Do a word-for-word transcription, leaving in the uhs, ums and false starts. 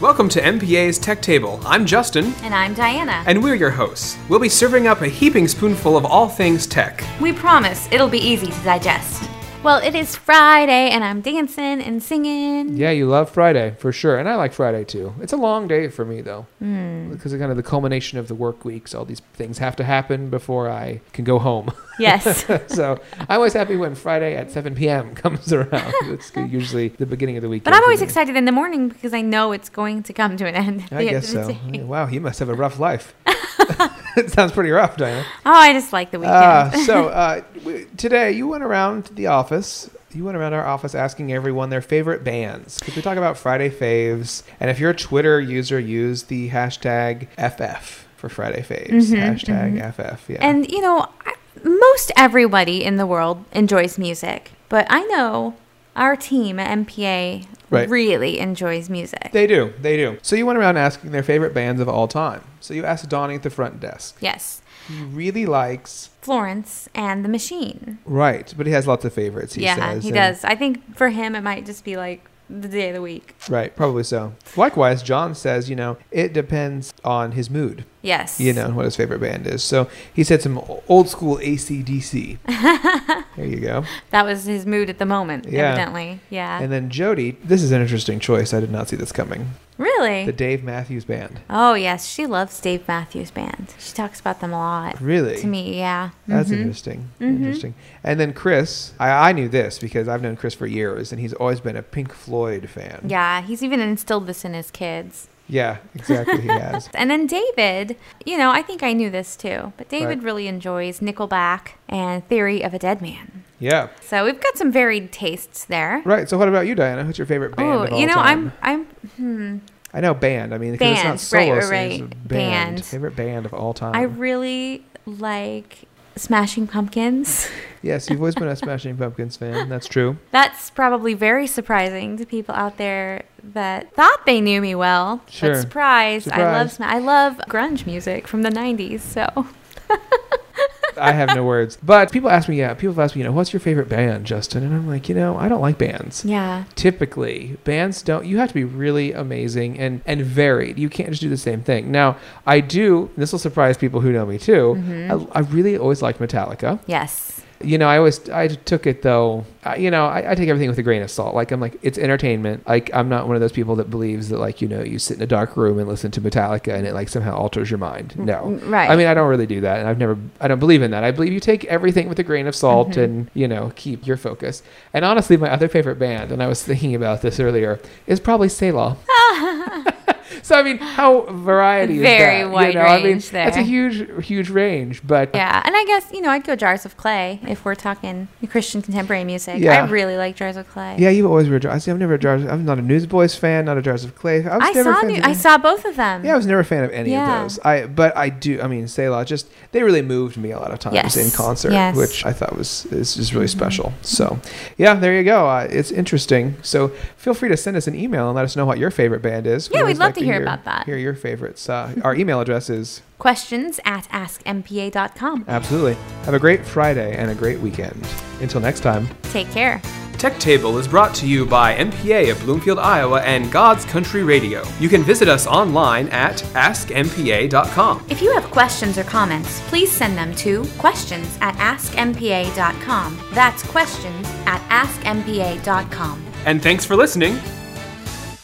Welcome to M P A's Tech Table. I'm Justin. And I'm Diana. And we're your hosts. We'll be serving up a heaping spoonful of all things tech. We promise it'll be easy to digest. Well, it is Friday, and I'm dancing and singing. Yeah, you love Friday, for sure. And I like Friday, too. It's a long day for me, though. Mm. Because it's kind of the culmination of the work week. So all these things have to happen before I can go home. Yes. So I'm always happy when Friday at seven p.m. comes around. It's usually the beginning of the weekend. But I'm always excited in the morning because I know it's going to come to an end. I guess so. Wow, you must have a rough life. It sounds pretty rough, Diana. Oh, I just like the weekend. Uh, so uh, w- today you went around the office. You went around our office asking everyone their favorite bands. Because we talk about Friday faves. And if you're a Twitter user, use the hashtag F F for Friday faves. Mm-hmm, hashtag mm-hmm. F F, yeah. And, you know, I, most everybody in the world enjoys music. But I know our team at M P A right. really enjoys music. They do. They do. So you went around asking their favorite bands of all time. So you asked Donnie at the front desk. Yes. He really likes Florence and the Machine. Right. But he has lots of favorites, he yeah, says. he and does. I think for him, it might just be like the day of the week. Right. Probably so. Likewise, John says, you know, it depends on his mood. Yes. You know, what his favorite band is. So he said some old school A C D C. There you go. That was his mood at the moment, Yeah. evidently. Yeah. And then Jody, this is an interesting choice. I did not see this coming. Really? The Dave Matthews Band. Oh, yes. She loves Dave Matthews Band. She talks about them a lot. Really? To me, yeah. That's Mhm. interesting. Mhm. Interesting. And then Chris, I, I knew this because I've known Chris for years, and he's always been a Pink Floyd fan. Yeah, he's even instilled this in his kids. Yeah, exactly. He has. And then David, you know, I think I knew this too, but David Right. really enjoys Nickelback and Theory of a Dead Man. Yeah. So we've got some varied tastes there. Right. So what about you, Diana? What's your favorite band Oh, of all you know, time? I'm, I'm, hmm. I know band. I mean, because it's Band, not solo right, right, singers, right. it's band. Band. Favorite band of all time. I really like Smashing Pumpkins. Yes, you've always been a Smashing Pumpkins fan. That's true. That's probably very surprising to people out there that thought they knew me well. Sure. But surprise, I love Surprise. sma- I love grunge music from the nineties. So I have no words. But people ask me, yeah, people ask me, you know, what's your favorite band, Justin? And I'm like, you know, I don't like bands. yeah, Typically, bands don't, you have to be really amazing and, and varied. You can't just do the same thing. Now, I do, this will surprise people who know me too, Mhm. I, I really always liked Metallica. yes, You know, I always, I took it though, I, you know, I, I take everything with a grain of salt. Like, I'm like, it's entertainment. Like, I'm not one of those people that believes that, like, you know, you sit in a dark room and listen to Metallica and it, like, somehow alters your mind. No. right. I mean, I don't really do that. And I've never, I don't believe in that. I believe you take everything with a grain of salt Mhm. and, you know, keep your focus. And honestly, my other favorite band, and I was thinking about this earlier, is probably Selah. So, I mean, how variety is Very that? wide you know, I mean, range there. That's a huge, huge range. But yeah, and I guess you know I'd go Jars of Clay if we're talking Christian contemporary music. Yeah. I really like Jars of Clay. yeah, you've always been. I see. I'm never a Jars. I'm not a Newsboys fan. Not a Jars of Clay. I was I never saw fans new, of I any- saw both of them. Yeah, I was never a fan of any Yeah. of those. I but I do. I mean, Selah just they really moved me a lot of times Yes. in concert, Yes. which I thought was is just really Mhm. special. So, yeah, there you go. Uh, it's interesting. So feel free to send us an email and let us know what your favorite band is. Yeah, always we'd love to hear about that. Hear your favorites. Uh, our email address is Questions at ask m p a dot com. absolutely. Have a great Friday and a great weekend. Until next time. Take care. Tech Table is brought to you by M P A of Bloomfield, Iowa and God's Country Radio. You can visit us online at ask m p a dot com. If you have questions or comments, please send them to questions at ask m p a dot com. That's questions at ask m p a dot com. And thanks for listening.